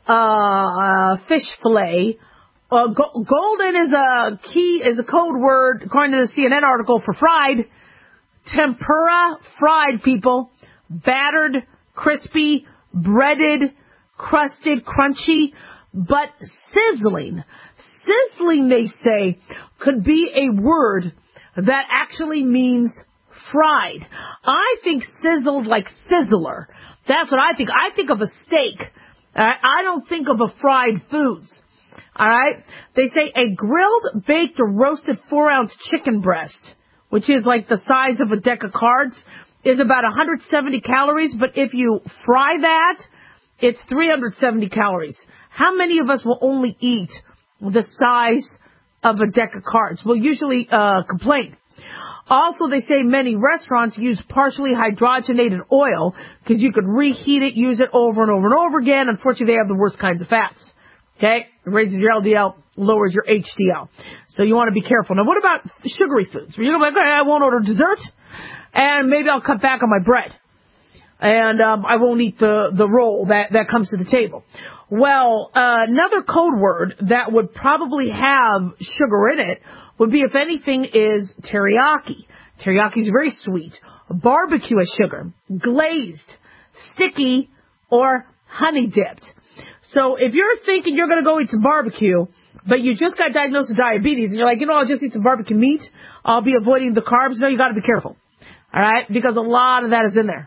uh fish fillet. Uh, go- golden is a key is a code word according to the C N N article for fried. Tempura fried, people. Battered, crispy, breaded, crusted, crunchy, but sizzling. Sizzling, they say, could be a word that actually means fried. I think sizzled like sizzler. That's what I think. I think of a steak. Uh, I don't think of a fried foods. All right? They say a grilled, baked, or roasted four-ounce chicken breast, which is like the size of a deck of cards, is about one hundred seventy calories, but if you fry that, it's three hundred seventy calories. How many of us will only eat the size of a deck of cards? We'll usually uh, complain. Also, they say many restaurants use partially hydrogenated oil because you could reheat it, use it over and over and over again. Unfortunately, they have the worst kinds of fats. Okay? It raises your L D L, lowers your H D L. So you want to be careful. Now, what about sugary foods? You're going to be like, okay, I won't order dessert, and maybe I'll cut back on my bread. And um, I won't eat the, the roll that, that comes to the table. Well, uh, another code word that would probably have sugar in it would be, if anything, is teriyaki. Teriyaki is very sweet. Barbecue has sugar. Glazed, sticky, or honey dipped. So if you're thinking you're going to go eat some barbecue, but you just got diagnosed with diabetes, and you're like, you know, I'll just eat some barbecue meat, I'll be avoiding the carbs. No, you got to be careful. All right? Because a lot of that is in there.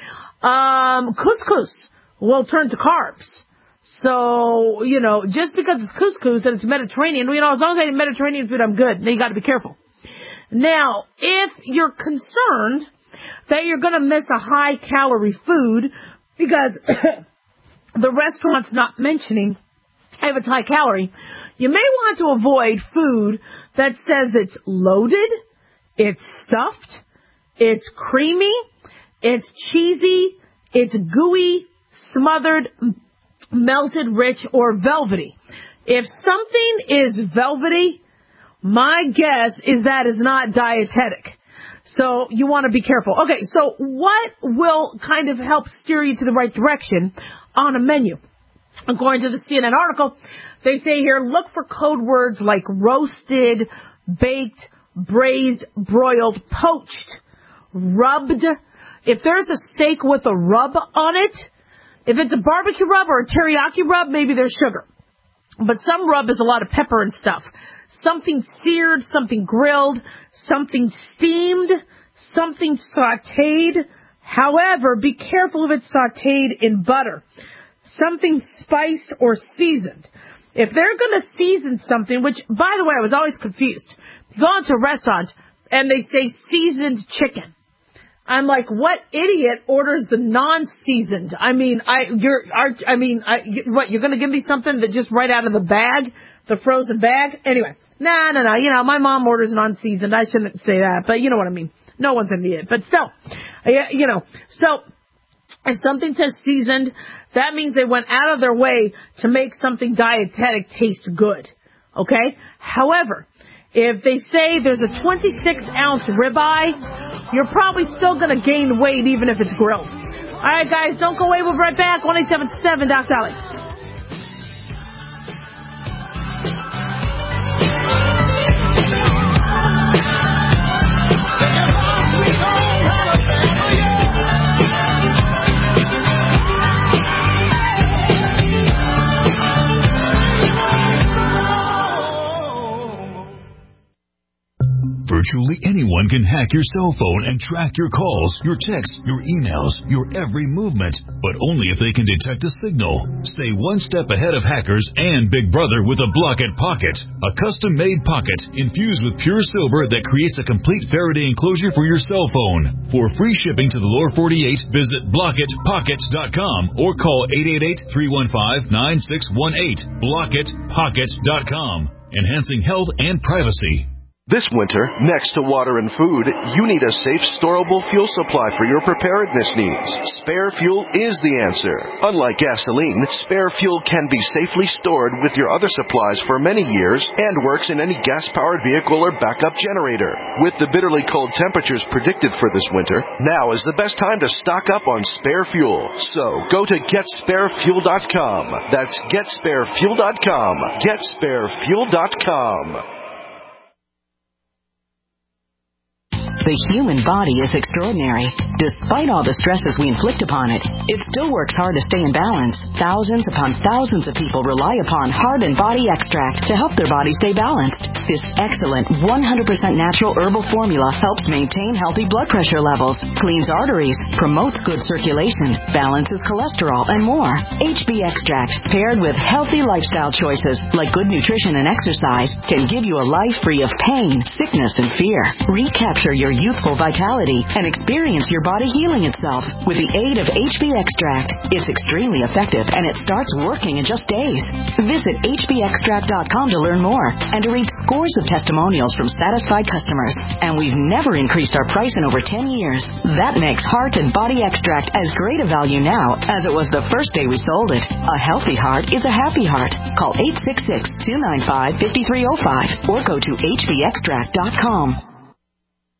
Um, couscous will turn to carbs. So, you know, just because it's couscous and it's Mediterranean, you know, as long as I eat Mediterranean food, I'm good. Now you got to be careful. Now, if you're concerned that you're going to miss a high calorie food because the restaurant's not mentioning if it's high calorie, you may want to avoid food that says it's loaded, it's stuffed, it's creamy, it's cheesy, it's gooey, smothered, melted, rich, or velvety. If something is velvety, my guess is that is not dietetic. So you want to be careful. Okay, so what will kind of help steer you to the right direction on a menu? According to the C N N article, they say here, look for code words like roasted, baked, braised, broiled, poached, rubbed. If there's a steak with a rub on it, if it's a barbecue rub or a teriyaki rub, maybe there's sugar. But some rub is a lot of pepper and stuff. Something seared, something grilled, something steamed, something sautéed. However, be careful if it's sautéed in butter. Something spiced or seasoned. If they're going to season something, which, by the way, I was always confused. You go into a restaurant and they say seasoned chicken. I'm like, what idiot orders the non-seasoned? I mean, I, you're, I mean, I, what, you're going to give me something that just right out of the bag, the frozen bag? Anyway, no, no, no, you know, my mom orders non-seasoned. I shouldn't say that, but you know what I mean. No one's an idiot, but still, you know, so if something says seasoned, that means they went out of their way to make something dietetic taste good. Okay? However, if they say there's a twenty-six ounce ribeye, you're probably still going to gain weight even if it's grilled. All right, guys, don't go away. We'll be right back. one eight seven seven Doc Dolly. Virtually anyone can hack your cell phone and track your calls, your texts, your emails, your every movement, but only if they can detect a signal. Stay one step ahead of hackers and Big Brother with a Blockit Pocket, a custom-made pocket infused with pure silver that creates a complete Faraday enclosure for your cell phone. For free shipping to the lower forty-eight, visit blockit pocket dot com or call eight eight eight, three one five, nine six one eight. blockit pocket dot com, enhancing health and privacy. This winter, next to water and food, you need a safe, storable fuel supply for your preparedness needs. Spare Fuel is the answer. Unlike gasoline, Spare Fuel can be safely stored with your other supplies for many years and works in any gas-powered vehicle or backup generator. With the bitterly cold temperatures predicted for this winter, now is the best time to stock up on Spare Fuel. So, go to get spare fuel dot com. That's get spare fuel dot com. get spare fuel dot com. The human body is extraordinary. Despite all the stresses we inflict upon it, it still works hard to stay in balance. Thousands upon thousands of people rely upon Heart and Body Extract to help their body stay balanced. This excellent one hundred percent natural herbal formula helps maintain healthy blood pressure levels, cleans arteries, promotes good circulation, balances cholesterol, and more. H B Extract, paired with healthy lifestyle choices like good nutrition and exercise, can give you a life free of pain, sickness, and fear. Recapture your youthful vitality and experience your body healing itself with the aid of H B Extract. It's extremely effective and it starts working in just days. Visit H B extract dot com to learn more and to read scores of testimonials from satisfied customers. And we've never increased our price in over ten years. That makes Heart and Body Extract as great a value now as it was the first day we sold it. A healthy heart is a happy heart. Call eight six six, two nine five, five three zero five or go to H B extract dot com.